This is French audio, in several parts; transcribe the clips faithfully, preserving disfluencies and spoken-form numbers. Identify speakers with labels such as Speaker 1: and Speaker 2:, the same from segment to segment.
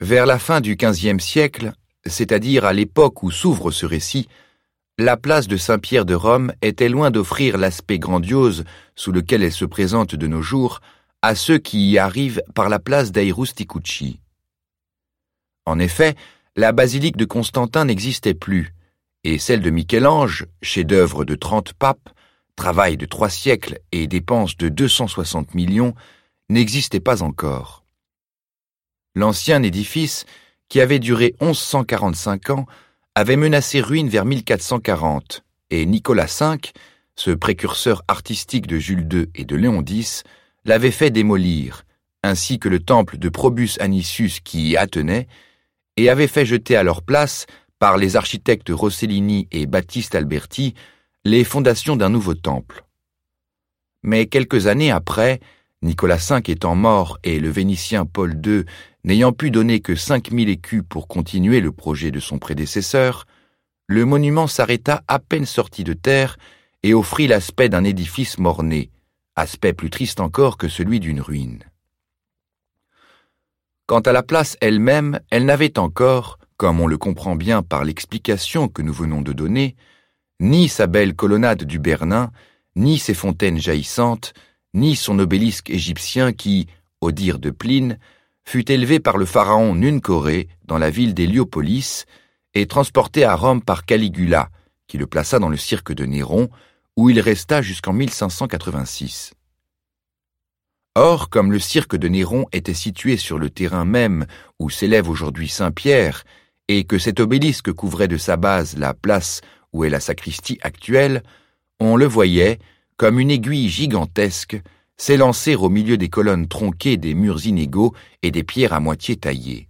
Speaker 1: Vers la fin du quinzième siècle, c'est-à-dire à l'époque où s'ouvre ce récit, la place de Saint-Pierre de Rome était loin d'offrir l'aspect grandiose sous lequel elle se présente de nos jours à ceux qui y arrivent par la place dei Rusticucci. En effet, la basilique de Constantin n'existait plus, et celle de Michel-Ange, chef-d'œuvre de trente papes, travail de trois siècles et dépense de deux cent soixante millions, n'existait pas encore. L'ancien édifice, qui avait duré onze cent quarante-cinq ans, avait menacé ruine vers mille quatre cent quarante, et Nicolas cinq, ce précurseur artistique de Jules deux et de Léon dix, l'avait fait démolir, ainsi que le temple de Probus Anisus qui y attenait, et avait fait jeter à leur place, par les architectes Rossellini et Battiste Alberti, les fondations d'un nouveau temple. Mais quelques années après, Nicolas cinq étant mort et le Vénitien Paul deux n'ayant pu donner que cinq mille écus pour continuer le projet de son prédécesseur, le monument s'arrêta à peine sorti de terre et offrit l'aspect d'un édifice mort-né, aspect plus triste encore que celui d'une ruine. Quant à la place elle-même, elle n'avait encore, comme on le comprend bien par l'explication que nous venons de donner, ni sa belle colonnade du Bernin, ni ses fontaines jaillissantes, ni son obélisque égyptien qui, au dire de Pline, fut élevé par le pharaon Nuncoré dans la ville d'Héliopolis et transporté à Rome par Caligula, qui le plaça dans le cirque de Néron, où il resta jusqu'en mille cinq cent quatre-vingt-six. Or, comme le cirque de Néron était situé sur le terrain même où s'élève aujourd'hui Saint-Pierre, et que cet obélisque couvrait de sa base la place où est la sacristie actuelle, on le voyait, comme une aiguille gigantesque, s'élancer au milieu des colonnes tronquées des murs inégaux et des pierres à moitié taillées.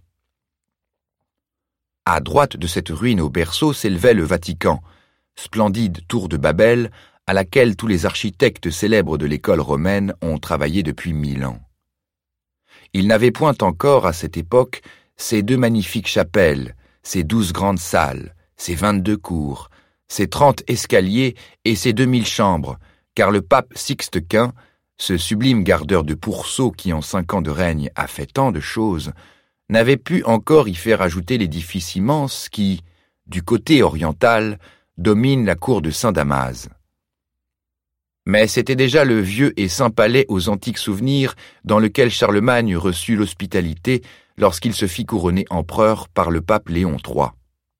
Speaker 1: À droite de cette ruine au berceau s'élevait le Vatican, splendide tour de Babel à laquelle tous les architectes célèbres de l'école romaine ont travaillé depuis mille ans. Il n'avait point encore, à cette époque, ces deux magnifiques chapelles, ces douze grandes salles, ces vingt-deux cours, ces trente escaliers et ces deux mille chambres, car le pape Sixte Quint, ce sublime gardeur de pourceaux qui en cinq ans de règne a fait tant de choses, n'avait pu encore y faire ajouter l'édifice immense qui, du côté oriental, domine la cour de Saint-Damas. Mais c'était déjà le vieux et saint palais aux antiques souvenirs dans lequel Charlemagne reçut l'hospitalité lorsqu'il se fit couronner empereur par le pape Léon trois.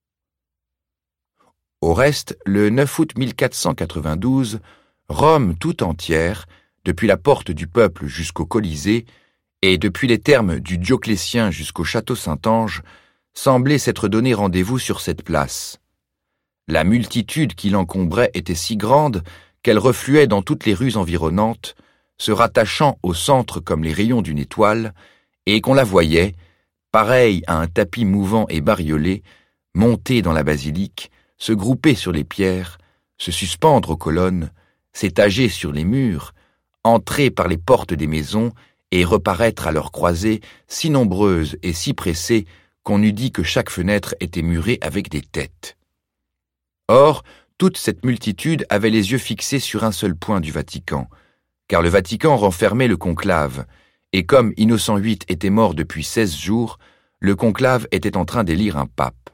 Speaker 1: Au reste, le neuf août mille quatre cent quatre-vingt-douze, Rome tout entière, depuis la porte du peuple jusqu'au Colisée, et depuis les thermes du Dioclétien jusqu'au château Saint-Ange, semblait s'être donné rendez-vous sur cette place. La multitude qui l'encombrait était si grande qu'elle refluait dans toutes les rues environnantes, se rattachant au centre comme les rayons d'une étoile, et qu'on la voyait, pareille à un tapis mouvant et bariolé, monter dans la basilique, se grouper sur les pierres, se suspendre aux colonnes, s'étager sur les murs, entrer par les portes des maisons et reparaître à leurs croisées si nombreuses et si pressées qu'on eût dit que chaque fenêtre était murée avec des têtes. Or, toute cette multitude avait les yeux fixés sur un seul point du Vatican, car le Vatican renfermait le conclave, et comme Innocent huit était mort depuis seize jours, le conclave était en train d'élire un pape.